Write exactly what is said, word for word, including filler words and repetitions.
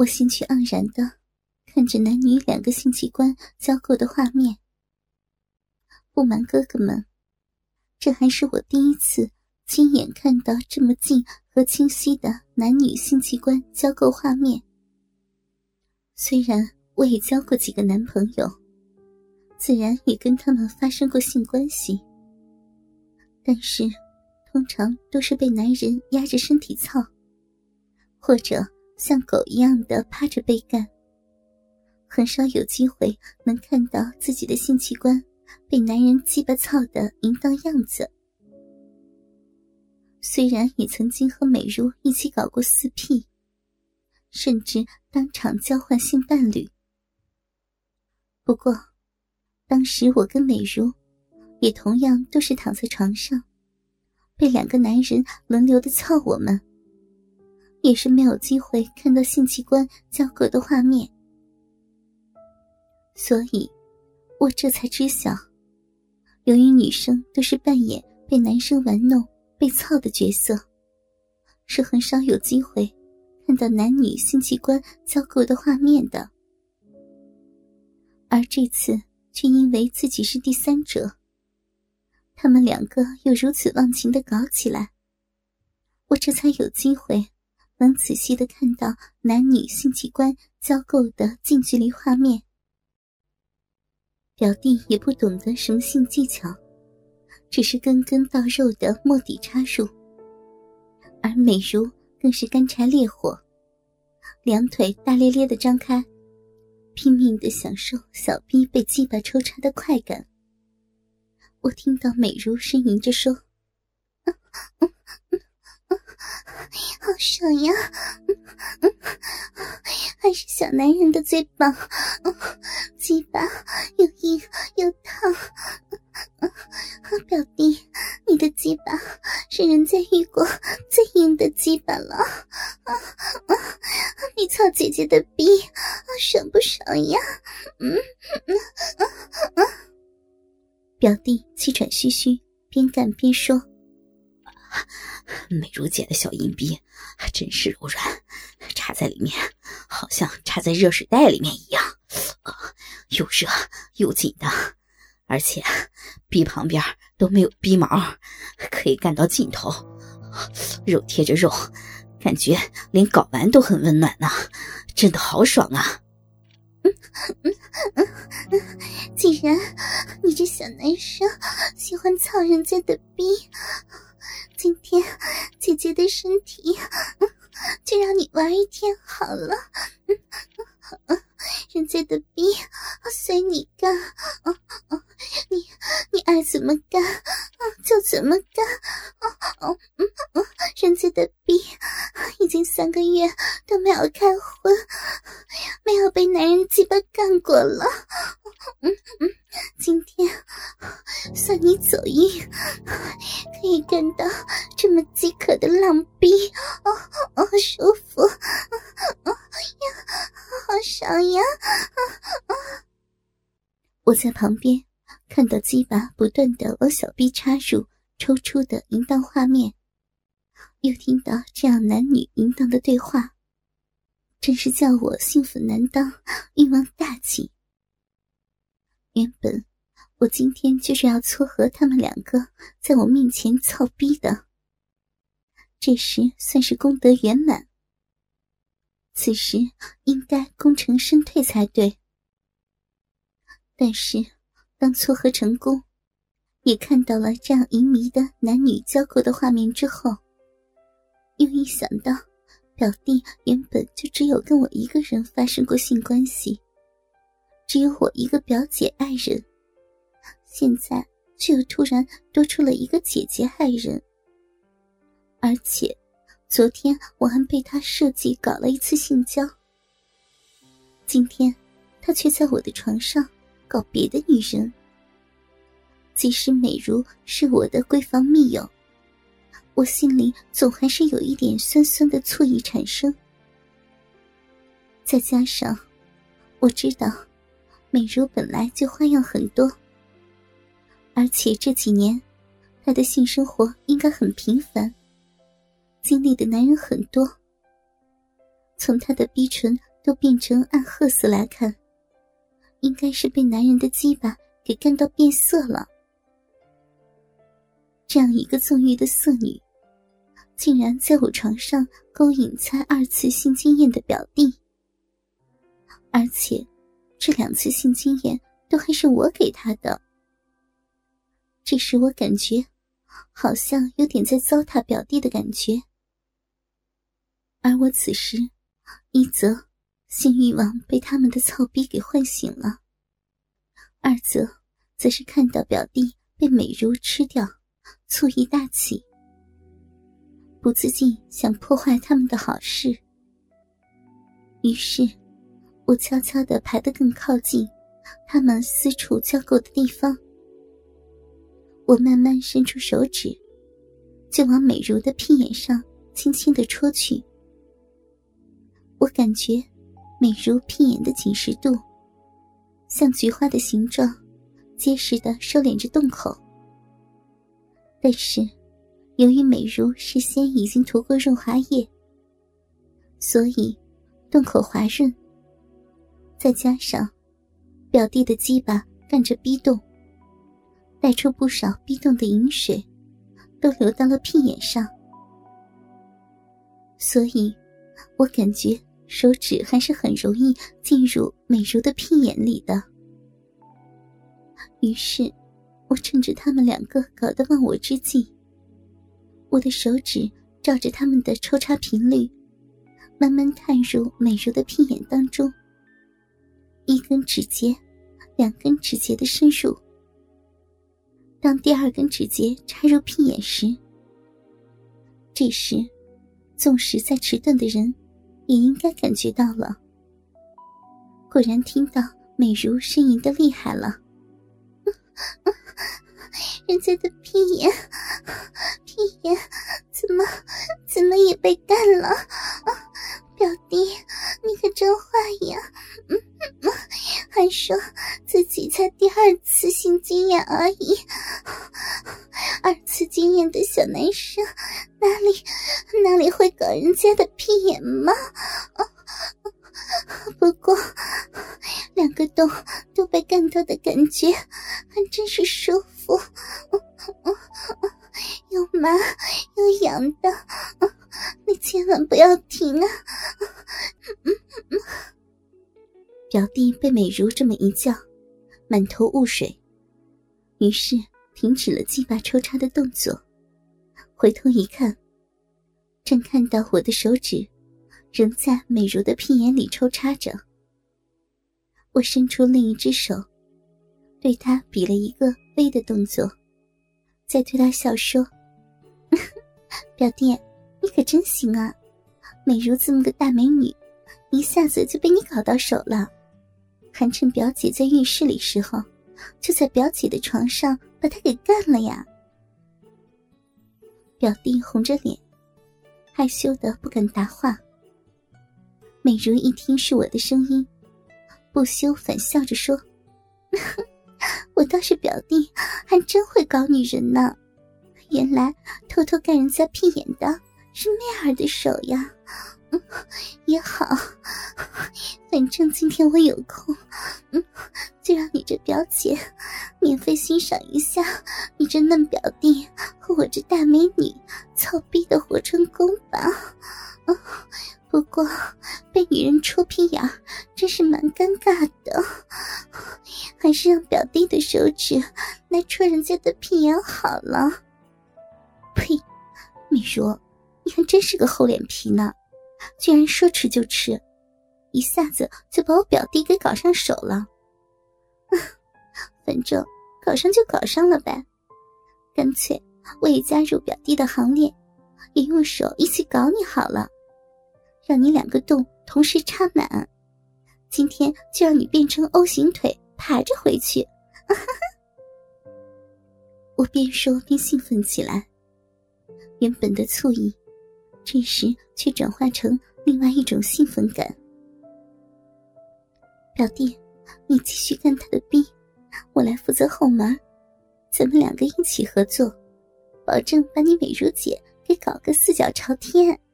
我兴趣盎然地看着男女两个性器官交媾的画面。不瞒哥哥们，这还是我第一次亲眼看到这么近和清晰的男女性器官交媾画面。虽然我也交过几个男朋友，自然也跟他们发生过性关系，但是通常都是被男人压着身体操，或者像狗一样的趴着被干，很少有机会能看到自己的性器官被男人鸡巴操的淫荡样子。虽然也曾经和美如一起搞过四 P， 甚至当场交换性伴侣，不过当时我跟美如也同样都是躺在床上，被两个男人轮流的操我们，也是没有机会看到性器官交媾的画面。所以我这才知晓，由于女生都是扮演被男生玩弄被操的角色，是很少有机会看到男女性器官交媾的画面的。而这次却因为自己是第三者，他们两个又如此忘情地搞起来，我这才有机会能仔细地看到男女性器官交媾的近距离画面。表弟也不懂得什么性技巧，只是根根到肉的摸底插入，而美如更是干柴烈火，两腿大咧咧地张开，拼命地享受小逼被鸡巴抽插的快感。我听到美如呻吟着说：嗯嗯嗯嗯，好爽呀，嗯嗯，还是小男人的最棒，嗯，鸡巴又硬又烫，嗯嗯，表弟，你的鸡巴是人家遇过最硬的鸡巴了，啊啊，你操姐姐的逼，爽不爽呀？嗯嗯嗯嗯。表弟气喘吁吁，边干边说： 美如姐的小阴逼真是柔软，插在里面好像插在热水袋里面一样，啊，又热又紧的，而且逼旁边都没有逼毛，可以干到尽头，肉贴着肉，感觉连睾丸都很温暖呢，真的好爽啊。 嗯嗯嗯嗯，既然你这小男生喜欢操人家的逼，今天姐姐的身体就让你玩一天好了。嗯嗯，人家的逼随你干，嗯嗯，你你爱怎么干就怎么干。嗯嗯嗯，人家的逼已经三个月都没有开荤，没有被男人鸡巴干过了。嗯嗯，今天算你走运，可以干到这么饥渴的浪逼，哦哦，舒服，哦呀，好爽呀！啊啊！我在旁边看到鸡巴不断的往小逼插入、抽出的淫荡画面，又听到这样男女淫荡的对话，真是叫我兴奋难当，欲望大起。原本我今天就是要撮合他们两个在我面前操逼的，这时算是功德圆满，此时应该功成身退才对。但是当撮合成功，也看到了这样淫迷的男女交媾的画面之后，又一想到表弟原本就只有跟我一个人发生过性关系，只有我一个表姐爱人，现在却又突然多出了一个姐姐爱人，而且昨天我还被他设计搞了一次性交，今天他却在我的床上搞别的女人。即使美如是我的闺房密友，我心里总还是有一点酸酸的醋意产生。再加上我知道美如本来就花样很多，而且这几年她的性生活应该很频繁，经历的男人很多，从她的逼唇都变成暗褐色来看，应该是被男人的鸡巴给干到变色了。这样一个纵欲的色女，竟然在我床上勾引才二次性经验的表弟，而且这两次性经验都还是我给他的。这时我感觉好像有点在糟蹋表弟的感觉，而我此时一则性欲望被他们的操逼给唤醒了，二则则是看到表弟被美如吃掉，醋意大起，不自禁想破坏他们的好事。于是我悄悄地排得更靠近他们私处交媾的地方，我慢慢伸出手指，就往美如的屁眼上轻轻地戳去。我感觉美如屁眼的紧实度像菊花的形状，结实地收敛着洞口。但是由于美如事先已经涂过润滑液，所以洞口滑润，再加上表弟的鸡巴干着逼洞，带出不少逼洞的饮水都流到了屁眼上，所以我感觉手指还是很容易进入美如的屁眼里的。于是我趁着他们两个搞得忘我之际，我的手指照着他们的抽插频率慢慢探入美如的屁眼当中，一根指节两根指节的深入。当第二根指节插入屁眼时，这时纵使再迟钝的人也应该感觉到了。果然听到美如呻吟的厉害了，人家的屁眼屁眼怎么怎么也被干了，表弟你可真坏呀，嗯嗯，还说自己才第二次性经验而已，二次经验的小男生哪里哪里会搞人家的屁眼吗？不过两个洞都被干到的感觉还真是舒服，又麻又痒的，你千万不要停啊！表弟被美如这么一叫，满头雾水，于是停止了鸡巴抽插的动作，回头一看，正看到我的手指仍在美如的屁眼里抽插着。我伸出另一只手，对他比了一个微的动作，再对他笑说：表弟你可真行啊，美如这么个大美女，一下子就被你搞到手了，还趁表姐在浴室里时候，就在表姐的床上把她给干了呀。表弟红着脸，害羞的不敢答话。美如一听是我的声音，不羞反笑着说：我倒是表弟还真会搞女人呢，原来偷偷干人家屁眼的是妹儿的手呀。嗯，也好，反正今天我有空，嗯，就让你这表姐免费欣赏一下你这嫩表弟和我这大美女操逼的活春宫吧。嗯，不过被女人戳屁眼真是蛮尴尬的，还是让表弟的手指来戳人家的屁眼好了。呸，美如，你还真是个厚脸皮呢，居然说吃就吃，一下子就把我表弟给搞上手了。反正搞上就搞上了呗，干脆我也加入表弟的行列，也用手一起搞你好了，让你两个洞同时插满，今天就让你变成 O 型腿爬着回去。我边说边兴奋起来，原本的醋意这时却转化成另外一种兴奋感。表弟，你继续干他的逼，我来负责后门，咱们两个一起合作，保证把你美如姐给搞个四脚朝天。